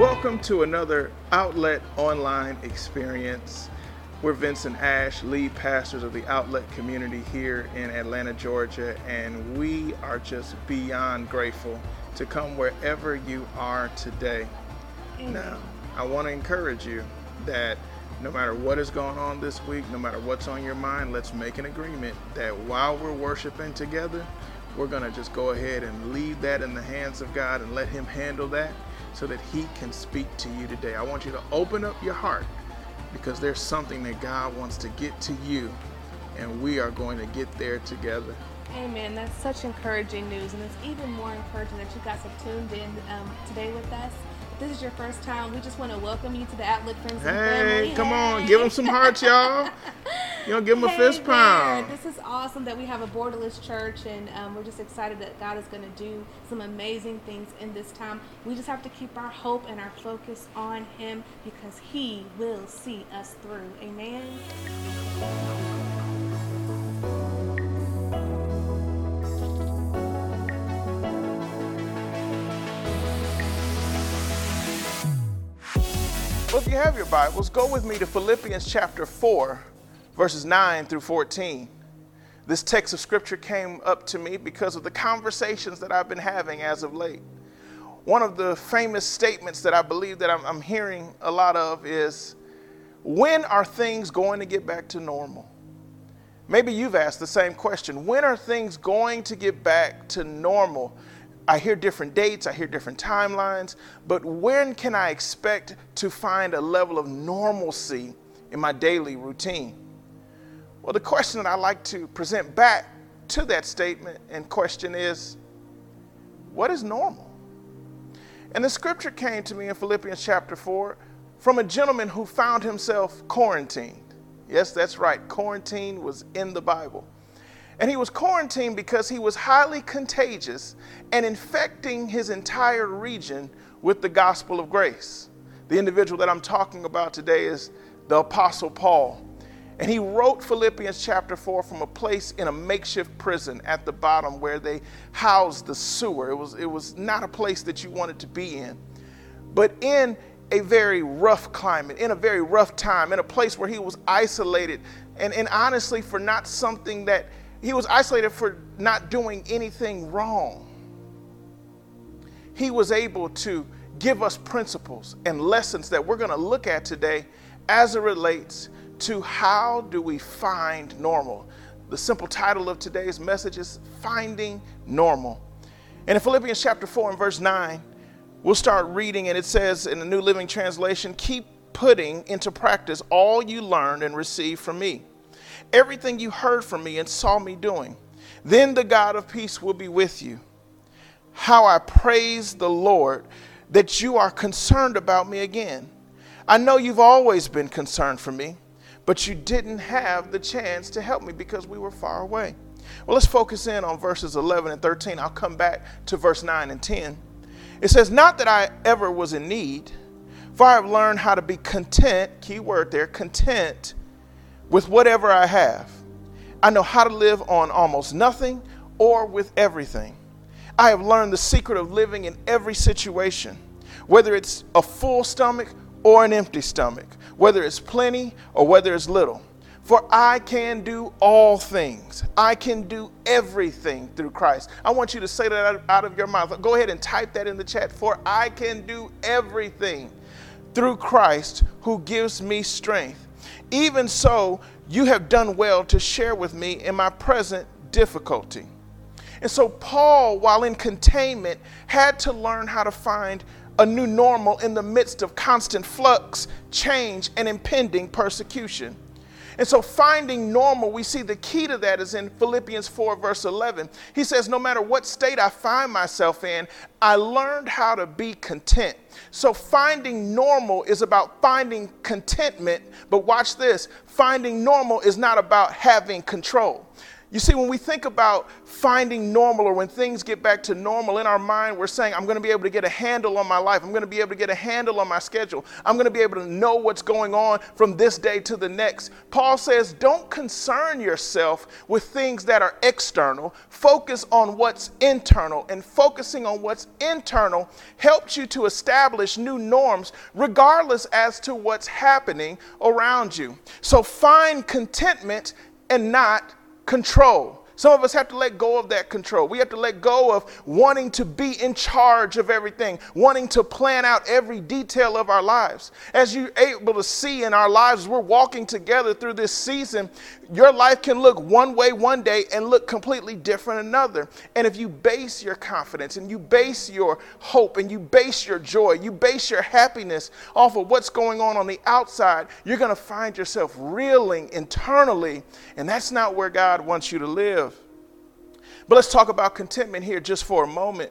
Welcome to another Outlet Online experience. We're Vince and Ash, lead pastors of the Outlet community here in Atlanta, Georgia, and we are just beyond grateful to come wherever you are today. Amen. Now, I want to encourage you that no matter what is going on this week, no matter what's on your mind, let's make an agreement that while we're worshiping together, we're going to just go ahead and leave that in the hands of God and let Him handle that so that He can speak to you today. I want you to open up your heart because there's something that God wants to get to you, and we are going to get there together. Amen. That's such encouraging news, and it's even more encouraging that you guys have tuned in today with us. If this is your first time, we just want to welcome you to the Outlet Friends and Family. Hey, come on, give them some hearts, y'all. You know, give them a fist pound. This is awesome that we have a borderless church, and we're just excited that God is going to do some amazing things in this time. We just have to keep our hope and our focus on Him because He will see us through. Amen. Well, if you have your Bibles, go with me to Philippians chapter 4, verses 9 through 14. This text of scripture came up to me because of the conversations that I've been having as of late. One of the famous statements that I believe that I'm hearing a lot of is, when are things going to get back to normal? Maybe you've asked the same question. When are things going to get back to normal? I hear different dates, I hear different timelines, but when can I expect to find a level of normalcy in my daily routine? Well, the question that I like to present back to that statement and question is, what is normal? And the scripture came to me in Philippians chapter 4 from a gentleman who found himself quarantined. Yes, that's right, quarantine was in the Bible. And he was quarantined because he was highly contagious and infecting his entire region with the gospel of grace. The individual that I'm talking about today is the Apostle Paul. And he wrote Philippians chapter 4 from a place in a makeshift prison at the bottom where they housed the sewer. It was not a place that you wanted to be in, but in a very rough climate, in a very rough time, in a place where he was isolated and honestly for not something that he was isolated for not doing anything wrong. He was able to give us principles and lessons that we're going to look at today as it relates to how do we find normal. The simple title of today's message is Finding Normal. And in Philippians chapter 4 and verse 9, we'll start reading, and it says in the New Living Translation, keep putting into practice all you learned and received from me. Everything you heard from me and saw me doing, then the God of peace will be with you. How I praise the Lord that you are concerned about me again. I know you've always been concerned for me, but you didn't have the chance to help me because we were far away. Well, let's focus in on verses 11 and 13. I'll come back to verse 9 and 10. It says, not that I ever was in need, for I have learned how to be content, key word there, content, with whatever I have. I know how to live on almost nothing or with everything. I have learned the secret of living in every situation, whether it's a full stomach or an empty stomach, whether it's plenty or whether it's little. For I can do all things. I can do everything through Christ. I want you to say that out of your mouth. Go ahead and type that in the chat. For I can do everything through Christ who gives me strength. Even so, you have done well to share with me in my present difficulty. And so Paul, while in containment, had to learn how to find a new normal in the midst of constant flux, change, and impending persecution. And so finding normal, we see the key to that is in Philippians 4, verse 11. He says, no matter what state I find myself in, I learned how to be content. So finding normal is about finding contentment. But watch this. Finding normal is not about having control. You see, when we think about finding normal, or when things get back to normal in our mind, we're saying, I'm going to be able to get a handle on my life. I'm going to be able to get a handle on my schedule. I'm going to be able to know what's going on from this day to the next. Paul says, don't concern yourself with things that are external. Focus on what's internal. And focusing on what's internal helps you to establish new norms, regardless as to what's happening around you. So find contentment and not control. Some of us have to let go of that control. We have to let go of wanting to be in charge of everything, wanting to plan out every detail of our lives. As you're able to see in our lives, as we're walking together through this season, your life can look one way one day and look completely different another. And if you base your confidence and you base your hope and you base your joy, you base your happiness off of what's going on the outside, you're going to find yourself reeling internally, and that's not where God wants you to live. But let's talk about contentment here just for a moment.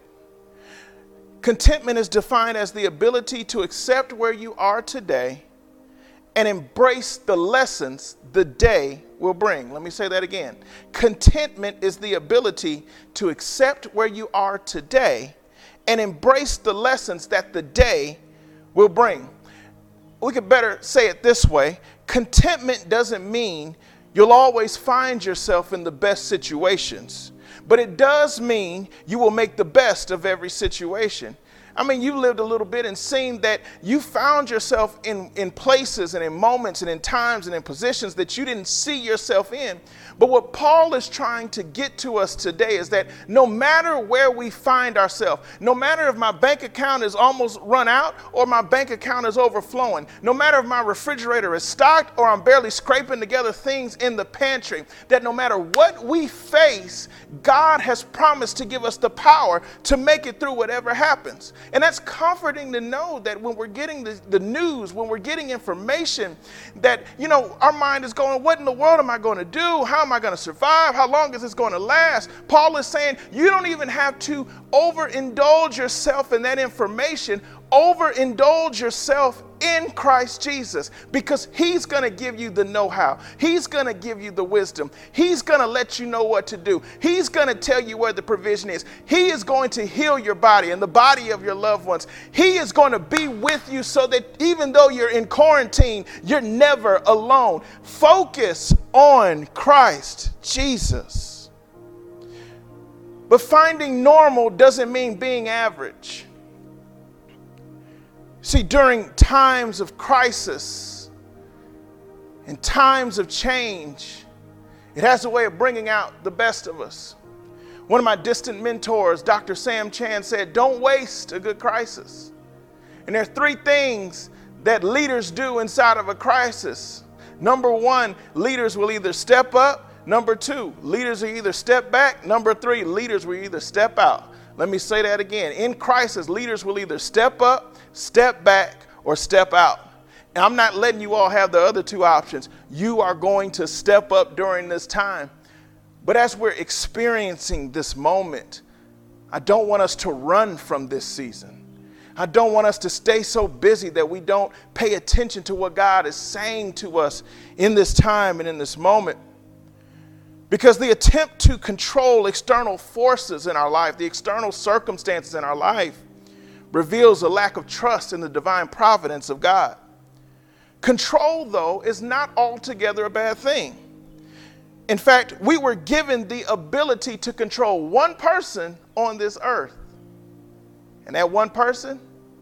Contentment is defined as the ability to accept where you are today and embrace the lessons the day will bring. Let me say that again. Contentment is the ability to accept where you are today and embrace the lessons that the day will bring. We could better say it this way. Contentment doesn't mean you'll always find yourself in the best situations, but it does mean you will make the best of every situation. I mean, you lived a little bit and seen that you found yourself in places and in moments and in times and in positions that you didn't see yourself in. But what Paul is trying to get to us today is that no matter where we find ourselves, no matter if my bank account is almost run out or my bank account is overflowing, no matter if my refrigerator is stocked or I'm barely scraping together things in the pantry, that no matter what we face, God has promised to give us the power to make it through whatever happens. And that's comforting to know that when we're getting the news, when we're getting information, that, our mind is going, what in the world am I going to do? How am I going to survive? How long is this going to last? Paul is saying you don't even have to overindulge yourself in that information. Overindulge yourself in Christ Jesus, because he's going to give you the know-how. He's going to give you the wisdom. He's going to let you know what to do. He's going to tell you where the provision is. He is going to heal your body and the body of your loved ones. He is going to be with you so that even though you're in quarantine, you're never alone. Focus on Christ Jesus. But finding normal doesn't mean being average. See, during times of crisis and times of change, it has a way of bringing out the best of us. One of my distant mentors, Dr. Sam Chan, said, don't waste a good crisis. And there are three things that leaders do inside of a crisis. Number one, leaders will either step up. Number two, leaders will either step back. Number three, leaders will either step out. Let me say that again. In crisis, leaders will either step up, step back, or step out. And I'm not letting you all have the other two options. You are going to step up during this time. But as we're experiencing this moment, I don't want us to run from this season. I don't want us to stay so busy that we don't pay attention to what God is saying to us in this time and in this moment. Because the attempt to control external forces in our life, the external circumstances in our life, reveals a lack of trust in the divine providence of God. Control, though, is not altogether a bad thing. In fact, we were given the ability to control one person on this earth. And that one person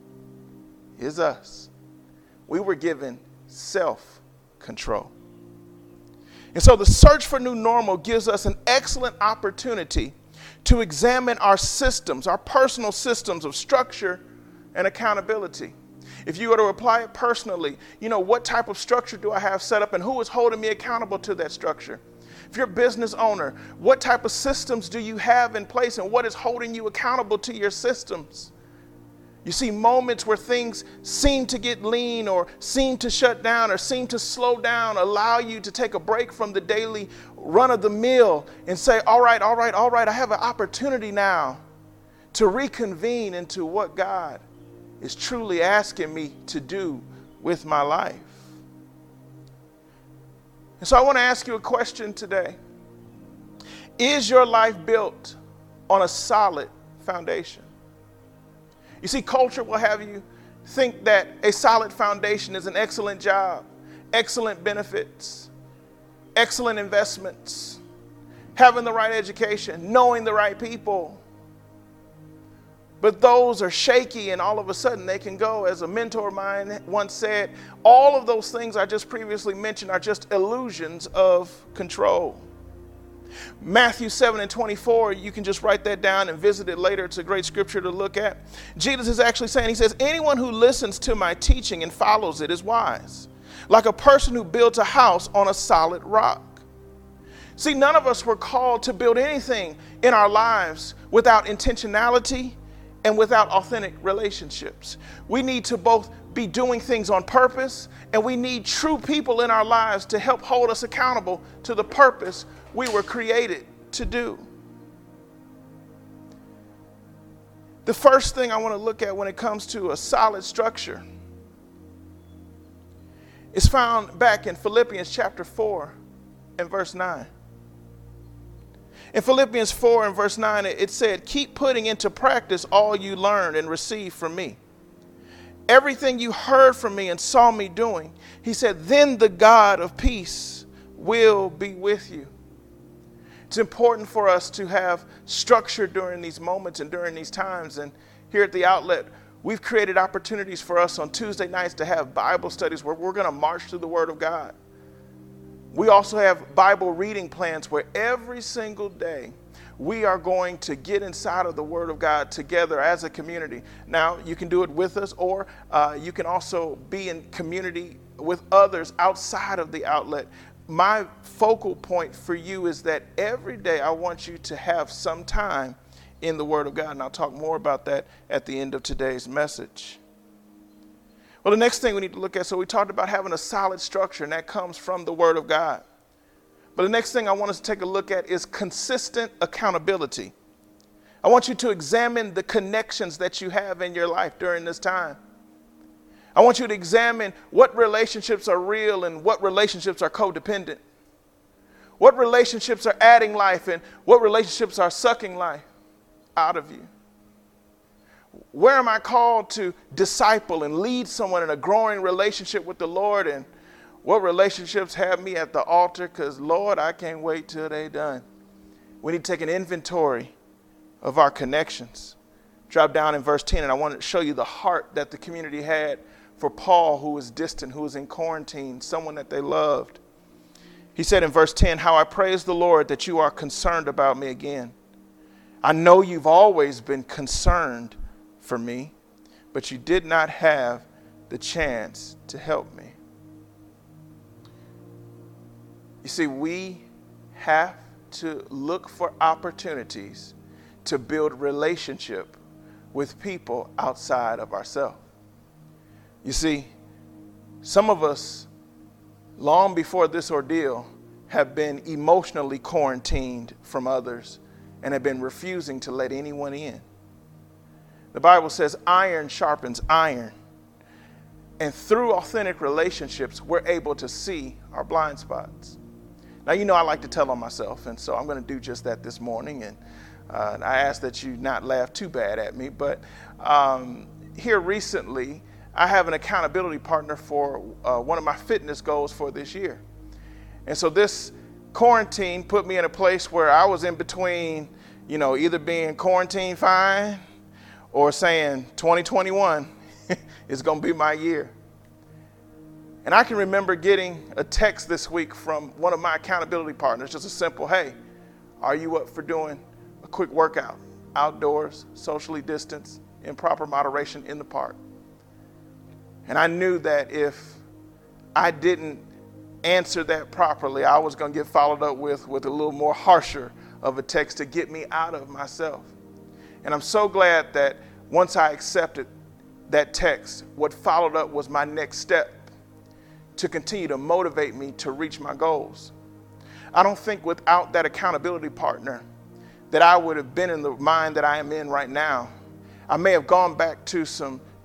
is us. We were given self-control. And so the search for new normal gives us an excellent opportunity to examine our systems, our personal systems of structure and accountability. If you were to apply it personally, what type of structure do I have set up and who is holding me accountable to that structure? If you're a business owner, what type of systems do you have in place and what is holding you accountable to your systems? You see, moments where things seem to get lean or seem to shut down or seem to slow down allow you to take a break from the daily run of the mill and say, all right, I have an opportunity now to reconvene into what God is truly asking me to do with my life. And so I want to ask you a question today. Is your life built on a solid foundation? You see, culture will have you think that a solid foundation is an excellent job, excellent benefits, excellent investments, having the right education, knowing the right people. But those are shaky, and all of a sudden they can go, as a mentor of mine once said, all of those things I just previously mentioned are just illusions of control. Matthew 7:24, you can just write that down and visit it later. It's a great scripture to look at. Jesus is actually saying, he says, anyone who listens to my teaching and follows it is wise, like a person who builds a house on a solid rock. See, none of us were called to build anything in our lives without intentionality and without authentic relationships. We need to both be doing things on purpose, and we need true people in our lives to help hold us accountable to the purpose we were created to do. The first thing I want to look at when it comes to a solid structure is found back in Philippians chapter 4 and verse 9. In Philippians 4 and verse 9, it said, keep putting into practice all you learned and received from me. Everything you heard from me and saw me doing, he said, then the God of peace will be with you. It's important for us to have structure during these moments and during these times. And here at the outlet, we've created opportunities for us on Tuesday nights to have Bible studies where we're going to march through the Word of God. We also have Bible reading plans where every single day we are going to get inside of the Word of God together as a community. Now, you can do it with us, or you can also be in community with others outside of the outlet. My focal point for you is that every day I want you to have some time in the Word of God, and I'll talk more about that at the end of today's message. Well, the next thing we need to look at, so we talked about having a solid structure, and that comes from the Word of God. But the next thing I want us to take a look at is consistent accountability. I want you to examine the connections that you have in your life during this time. I want you to examine what relationships are real and what relationships are codependent. What relationships are adding life and what relationships are sucking life out of you. Where am I called to disciple and lead someone in a growing relationship with the Lord? And what relationships have me at the altar? Because, Lord, I can't wait till they're done. We need to take an inventory of our connections. Drop down in verse 10, and I want to show you the heart that the community had for Paul, who was distant, who was in quarantine, someone that they loved. He said in verse 10, how I praise the Lord that you are concerned about me again. I know you've always been concerned for me, but you did not have the chance to help me. You see, we have to look for opportunities to build relationship with people outside of ourselves. You see, some of us, long before this ordeal, have been emotionally quarantined from others and have been refusing to let anyone in. The Bible says iron sharpens iron. And through authentic relationships, we're able to see our blind spots. Now, you know I like to tell on myself, and so I'm going to do just that this morning. And I ask that you not laugh too bad at me. But here recently, I have an accountability partner for one of my fitness goals for this year. And so this quarantine put me in a place where I was in between, either being quarantine fine or saying 2021 is going to be my year. And I can remember getting a text this week from one of my accountability partners, just a simple, hey, are you up for doing a quick workout, outdoors, socially distanced, in proper moderation in the park? And I knew that if I didn't answer that properly, I was going to get followed up with a little more harsher of a text to get me out of myself. And I'm so glad that once I accepted that text, what followed up was my next step to continue to motivate me to reach my goals. I don't think without that accountability partner that I would have been in the mind that I am in right now. I may have gone back to some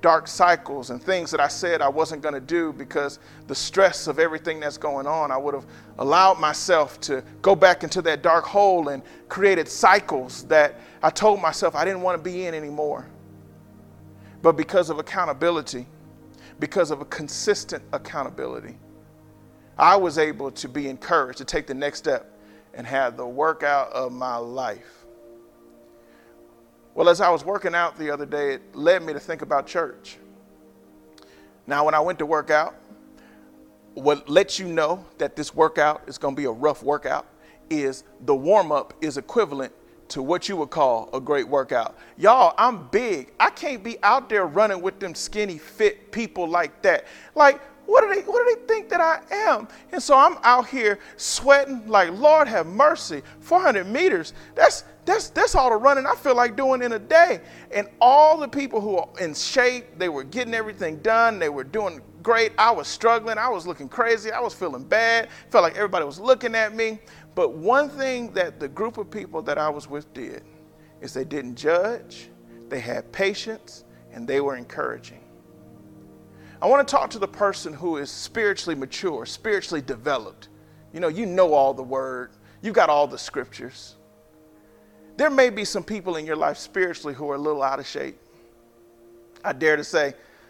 dark cycles and things that I said I wasn't going to do because the stress of everything that's going on, I would have allowed myself to go back into that dark hole and created cycles that I told myself I didn't want to be in anymore. But because of accountability, because of a consistent accountability, I was able to be encouraged to take the next step and have the workout of my life. Well, as I was working out the other day, it led me to think about church. Now, when I went to work out, what lets you know that this workout is going to be a rough workout is the warm-up is equivalent to what you would call a great workout. Y'all, I'm big. I can't be out there running with them skinny, fit people like that. Like, what do they think that I am? And so I'm out here sweating like, Lord have mercy, 400 meters. That's all the running I feel like doing in a day. And all the people who are in shape, they were getting everything done. They were doing great. I was struggling. I was looking crazy. I was feeling bad. Felt like everybody was looking at me. But one thing that the group of people that I was with did is they didn't judge. They had patience and they were encouraging. I want to talk to the person who is spiritually mature, spiritually developed. You know all the word. You got all the scriptures. There may be some people in your life spiritually who are a little out of shape. I dare to say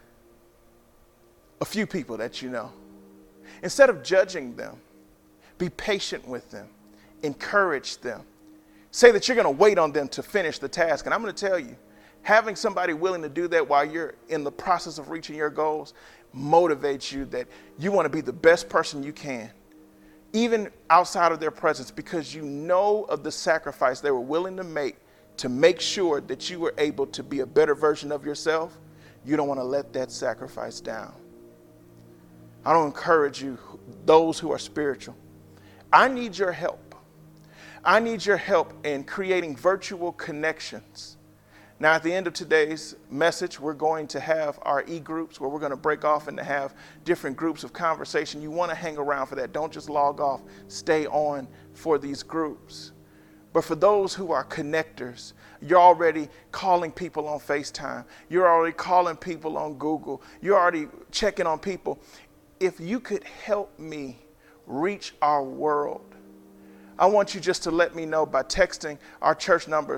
a few people that you know. Instead of judging them, be patient with them, encourage them. Say that you're going to wait on them to finish the task. And I'm going to tell you, having somebody willing to do that while you're in the process of reaching your goals motivates you that you want to be the best person you can, even outside of their presence, because you know of the sacrifice they were willing to make sure that you were able to be a better version of yourself. You don't want to let that sacrifice down. I don't encourage you, those who are spiritual. I need your help. I need your help in creating virtual connections. Now, at the end of today's message, we're going to have our e-groups where we're going to break off and to have different groups of conversation. You want to hang around for that. Don't just log off. Stay on for these groups. But for those who are connectors, you're already calling people on FaceTime. You're already calling people on Google. You're already checking on people. If you could help me reach our world, I want you just to let me know by texting our church number,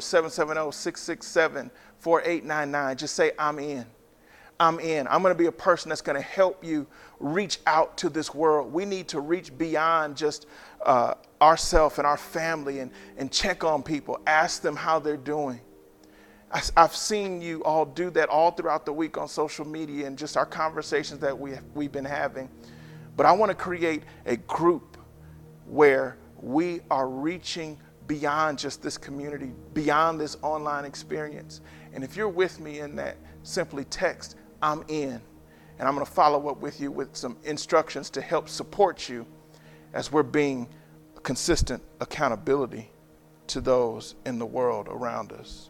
770-667-4899. Just say, I'm in. I'm in. I'm going to be a person that's going to help you reach out to this world. We need to reach beyond just ourselves and our family and check on people, ask them how they're doing. I've seen you all do that all throughout the week on social media and just our conversations that we've been having. But I want to create a group where we are reaching beyond just this community, beyond this online experience. And if you're with me in that, simply text, I'm in. And I'm going to follow up with you with some instructions to help support you as we're being consistent accountability to those in the world around us.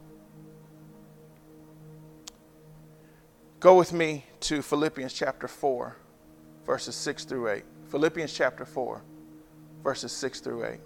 Go with me to Philippians chapter 4, verses 6 through 8. Philippians chapter 4. Verses 6 through 8.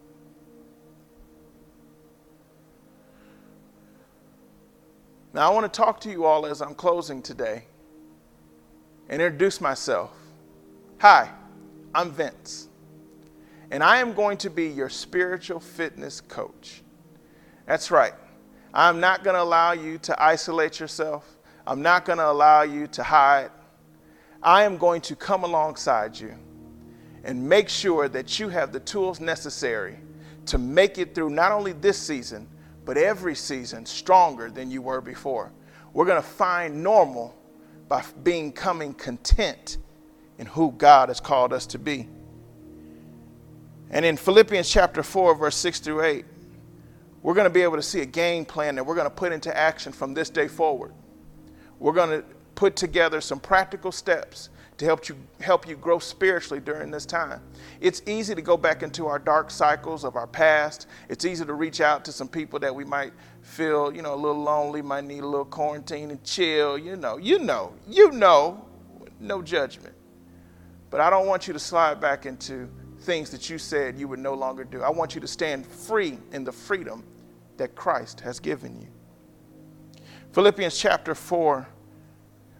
Now, I want to talk to you all as I'm closing today and introduce myself. Hi, I'm Vince, and I am going to be your spiritual fitness coach. That's right. I'm not going to allow you to isolate yourself. I'm not going to allow you to hide. I am going to come alongside you and make sure that you have the tools necessary to make it through not only this season, but every season stronger than you were before. We're going to find normal by becoming content in who God has called us to be. And in Philippians chapter 4, verse 6 through 8, we're going to be able to see a game plan that we're going to put into action from this day forward. We're going to put together some practical steps to help you grow spiritually during this time. It's easy to go back into our dark cycles of our past. It's easy to reach out to some people that we might feel, a little lonely, might need a little quarantine and chill, no judgment. But I don't want you to slide back into things that you said you would no longer do. I want you to stand free in the freedom that Christ has given you. Philippians chapter 4,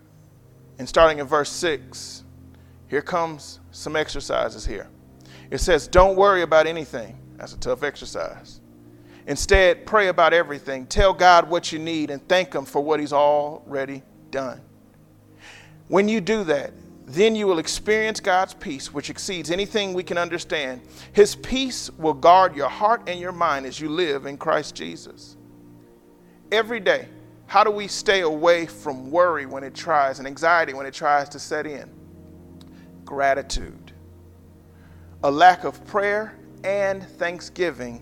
And starting in verse 6, here comes some exercises here. It says, don't worry about anything. That's a tough exercise. Instead, pray about everything. Tell God what you need and thank him for what he's already done. When you do that, then you will experience God's peace, which exceeds anything we can understand. His peace will guard your heart and your mind as you live in Christ Jesus. Every day, how do we stay away from worry when it tries and anxiety when it tries to set in? Gratitude. A lack of prayer and thanksgiving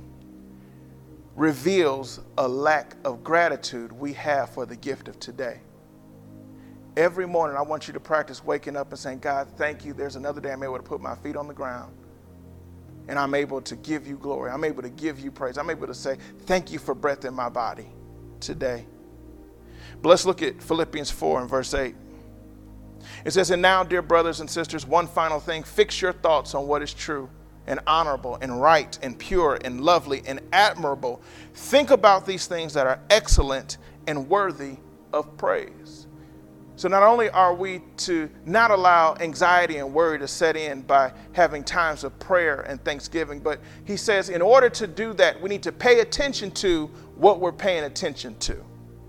reveals a lack of gratitude we have for the gift of today. Every morning, I want you to practice waking up and saying, God, thank you. There's another day I'm able to put my feet on the ground. And I'm able to give you glory. I'm able to give you praise. I'm able to say, thank you for breath in my body today. But let's look at Philippians 4 and verse 8. It says, and now, dear brothers and sisters, one final thing. Fix your thoughts on what is true and honorable and right and pure and lovely and admirable. Think about these things that are excellent and worthy of praise. So not only are we to not allow anxiety and worry to set in by having times of prayer and thanksgiving, but he says in order to do that, we need to pay attention to what we're paying attention to.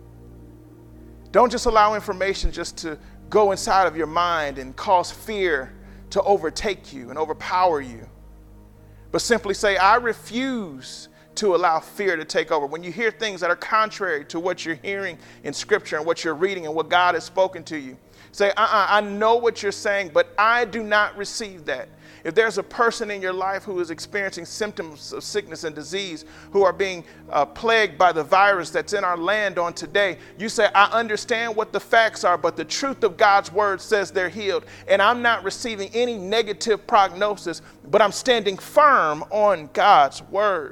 Don't just allow information just to go inside of your mind and cause fear to overtake you and overpower you, but simply say, I refuse to allow fear to take over. When you hear things that are contrary to what you're hearing in Scripture and what you're reading and what God has spoken to you, say, I know what you're saying, but I do not receive that. If there's a person in your life who is experiencing symptoms of sickness and disease, who are being plagued by the virus that's in our land on today, you say, I understand what the facts are, but the truth of God's word says they're healed. And I'm not receiving any negative prognosis, but I'm standing firm on God's word.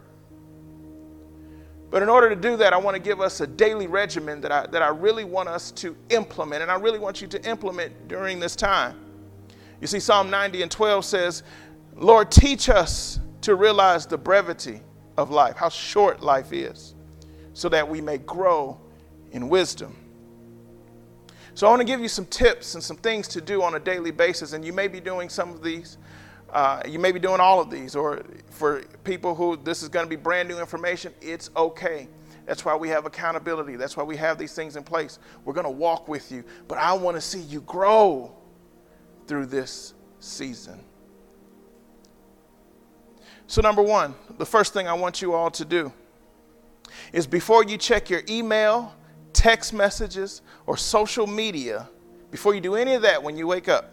But in order to do that, I want to give us a daily regimen that I really want us to implement, and I really want you to implement during this time. You see, Psalm 90 and 12 says, Lord, teach us to realize the brevity of life, how short life is, so that we may grow in wisdom. So I want to give you some tips and some things to do on a daily basis, and you may be doing some of these. You may be doing all of these, or for people who this is going to be brand new information, it's okay. That's why we have accountability. That's why we have these things in place. We're going to walk with you, but I want to see you grow through this season. So number one, the first thing I want you all to do is before you check your email, text messages, or social media, before you do any of that when you wake up,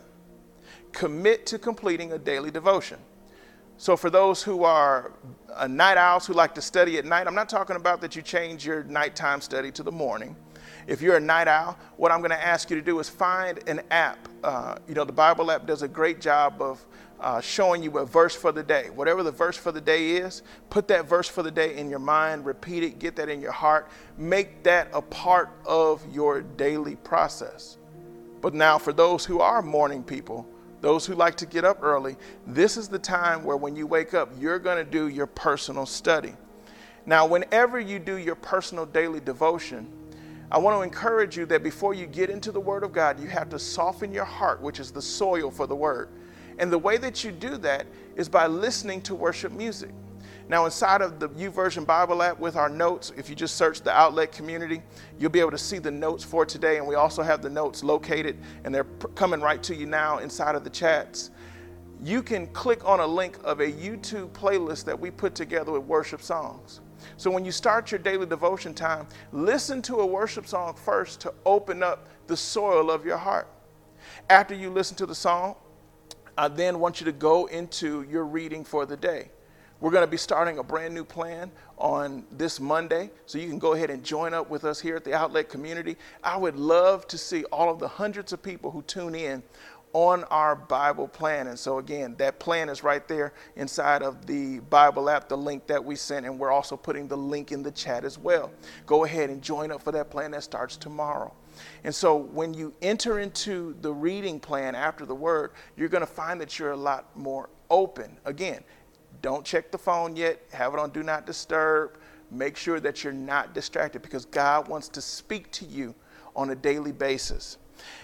commit to completing a daily devotion. So for those who are night owls who like to study at night, I'm not talking about that you change your nighttime study to the morning. If you're a night owl, what I'm going to ask you to do is find an app. The Bible app does a great job of showing you a verse for the day. Whatever the verse for the day is, put that verse for the day in your mind, repeat it, get that in your heart, make that a part of your daily process. But now for those who are morning people, those who like to get up early, this is the time where when you wake up, you're going to do your personal study. Now, whenever you do your personal daily devotion, I want to encourage you that before you get into the Word of God, you have to soften your heart, which is the soil for the Word. And the way that you do that is by listening to worship music. Now, inside of the YouVersion Bible app with our notes, if you just search the Outlet Community, you'll be able to see the notes for today. And we also have the notes located, and they're coming right to you now inside of the chats. You can click on a link of a YouTube playlist that we put together with worship songs. So when you start your daily devotion time, listen to a worship song first to open up the soil of your heart. After you listen to the song, I then want you to go into your reading for the day. We're going to be starting a brand new plan on this Monday, so you can go ahead and join up with us here at the Outlet Community. I would love to see all of the hundreds of people who tune in on our Bible plan. And so again, that plan is right there inside of the Bible app, the link that we sent, and we're also putting the link in the chat as well. Go ahead and join up for that plan that starts tomorrow. And so when you enter into the reading plan after the word, you're going to find that you're a lot more open. Again, don't check the phone yet. Have it on Do Not Disturb. Make sure that you're not distracted, because God wants to speak to you on a daily basis.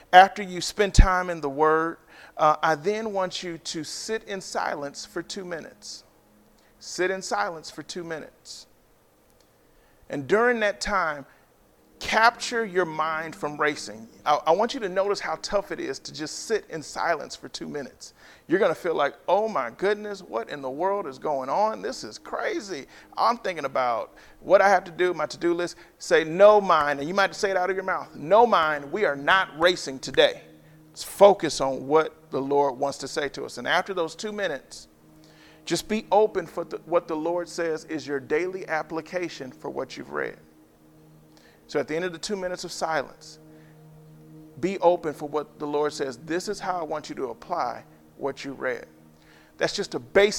After you spend time in the Word, I then want you to sit in silence for 2 minutes. Sit in silence for 2 minutes. And during that time, capture your mind from racing. I want you to notice how tough it is to just sit in silence for 2 minutes. You're going to feel like, oh my goodness, what in the world is going on? This is crazy. I'm thinking about what I have to do, my to-do list. Say, no mind, and you might say it out of your mouth. No mind, we are not racing today. Let's focus on what the Lord wants to say to us. And after those 2 minutes, just be open for what the Lord says is your daily application for what you've read. So at the end of the 2 minutes of silence, be open for what the Lord says. This is how I want you to apply what you read. That's just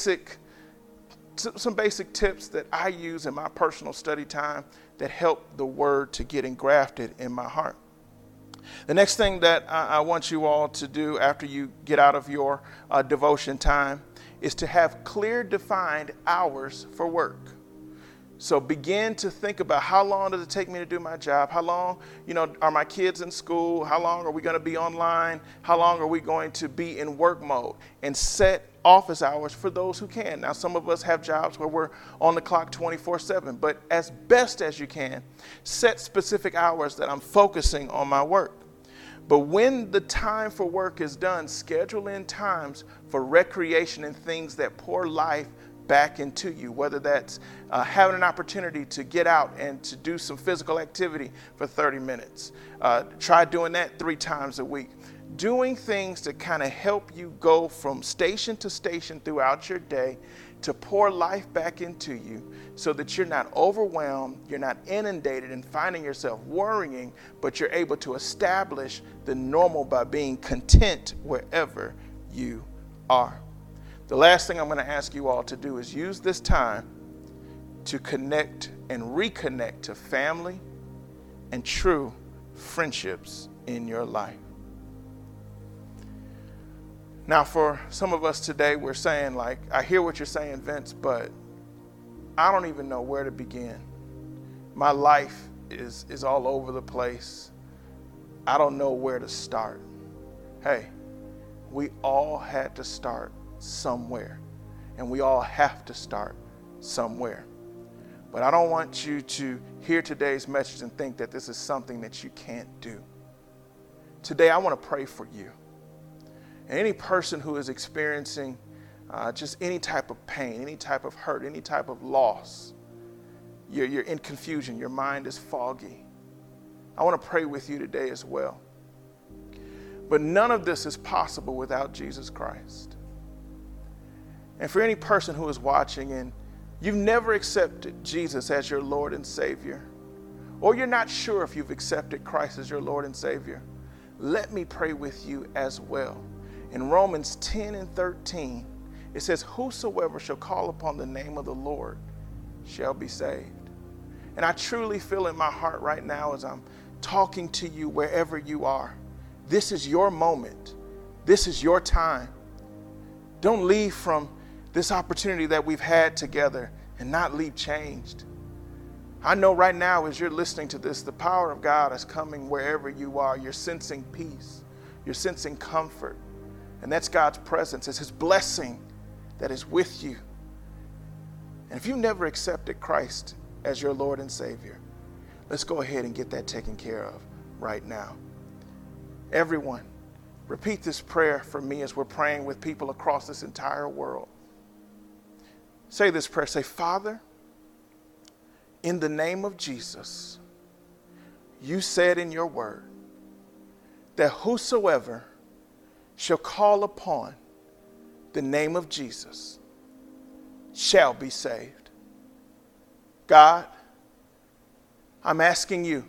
some basic tips that I use in my personal study time that help the Word to get engrafted in my heart. The next thing that I want you all to do after you get out of your devotion time is to have clear defined hours for work. So begin to think about, how long does it take me to do my job? How long, are my kids in school? How long are we going to be online? How long are we going to be in work mode? And set office hours for those who can. Now, some of us have jobs where we're on the clock 24/7, but as best as you can, set specific hours that I'm focusing on my work. But when the time for work is done, schedule in times for recreation and things that pour life back into you, whether that's having an opportunity to get out and to do some physical activity for 30 minutes. Try doing that 3 times a week. Doing things to kind of help you go from station to station throughout your day to pour life back into you so that you're not overwhelmed, you're not inundated and finding yourself worrying, but you're able to establish the normal by being content wherever you are. The last thing I'm going to ask you all to do is use this time to connect and reconnect to family and true friendships in your life. Now, for some of us today, we're saying, like, I hear what you're saying, Vince, but I don't even know where to begin. My life is all over the place. I don't know where to start. Hey, we all had to start somewhere, and we all have to start somewhere. But I don't want you to hear today's message and think that this is something that you can't do. Today, I want to pray for you. And any person who is experiencing just any type of pain, any type of hurt, any type of loss, you're in confusion, your mind is foggy. I want to pray with you today as well. But none of this is possible without Jesus Christ. And for any person who is watching and you've never accepted Jesus as your Lord and Savior, or you're not sure if you've accepted Christ as your Lord and Savior, let me pray with you as well. In Romans 10:13, it says, whosoever shall call upon the name of the Lord shall be saved. And I truly feel in my heart right now as I'm talking to you wherever you are, this is your moment. This is your time. Don't leave from this opportunity that we've had together and not leave changed. I know right now as you're listening to this, the power of God is coming wherever you are. You're sensing peace. You're sensing comfort. And that's God's presence. It's His blessing that is with you. And if you've never accepted Christ as your Lord and Savior, let's go ahead and get that taken care of right now. Everyone, repeat this prayer for me as we're praying with people across this entire world. Say this prayer. Say, Father, in the name of Jesus, you said in your word that whosoever shall call upon the name of Jesus shall be saved. God, I'm asking you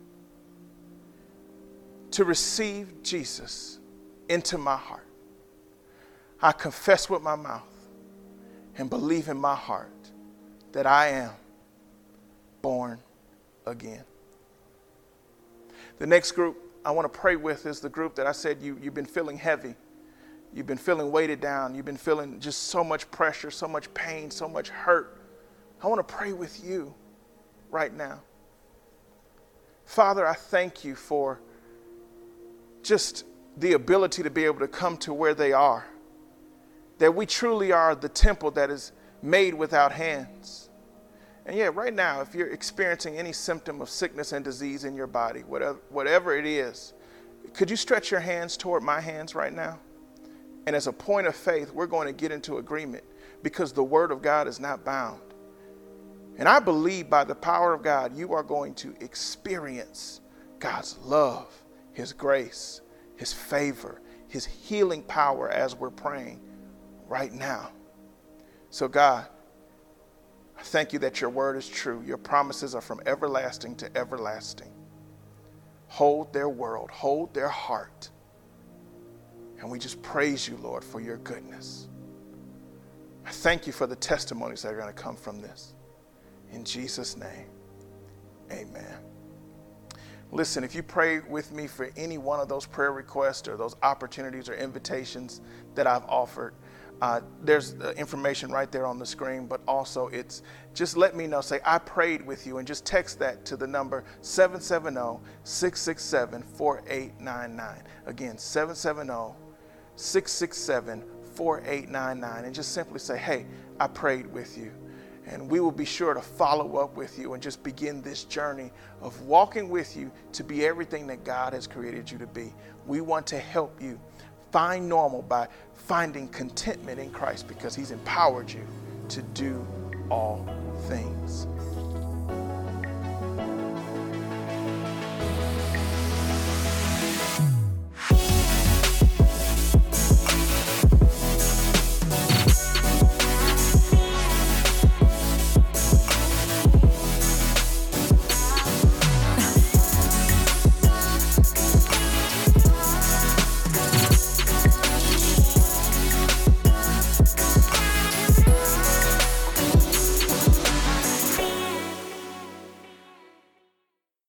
to receive Jesus into my heart. I confess with my mouth and believe in my heart that I am born again. The next group I want to pray with is the group that I said you've been feeling heavy. You've been feeling weighted down. You've been feeling just so much pressure, so much pain, so much hurt. I want to pray with you right now. Father, I thank you for just the ability to be able to come to where they are. That we truly are the temple that is made without hands. And yeah, right now, if you're experiencing any symptom of sickness and disease in your body, whatever it is, could you stretch your hands toward my hands right now? And as a point of faith, we're going to get into agreement because the word of God is not bound. And I believe by the power of God, you are going to experience God's love, his grace, his favor, his healing power as we're praying right now. So God, I thank you that your word is true. Your promises are from everlasting to everlasting. Hold their world, hold their heart. And we just praise you, Lord, for your goodness. I thank you for the testimonies that are going to come from this. In Jesus' name, amen. Listen, if you pray with me for any one of those prayer requests or those opportunities or invitations that I've offered, there's information right there on the screen, but also it's just let me know. Say, I prayed with you, and just text that to the number 770-667-4899. Again, 770-667-4899. And just simply say, hey, I prayed with you. And we will be sure to follow up with you and just begin this journey of walking with you to be everything that God has created you to be. We want to help you find normal by finding contentment in Christ because he's empowered you to do all things.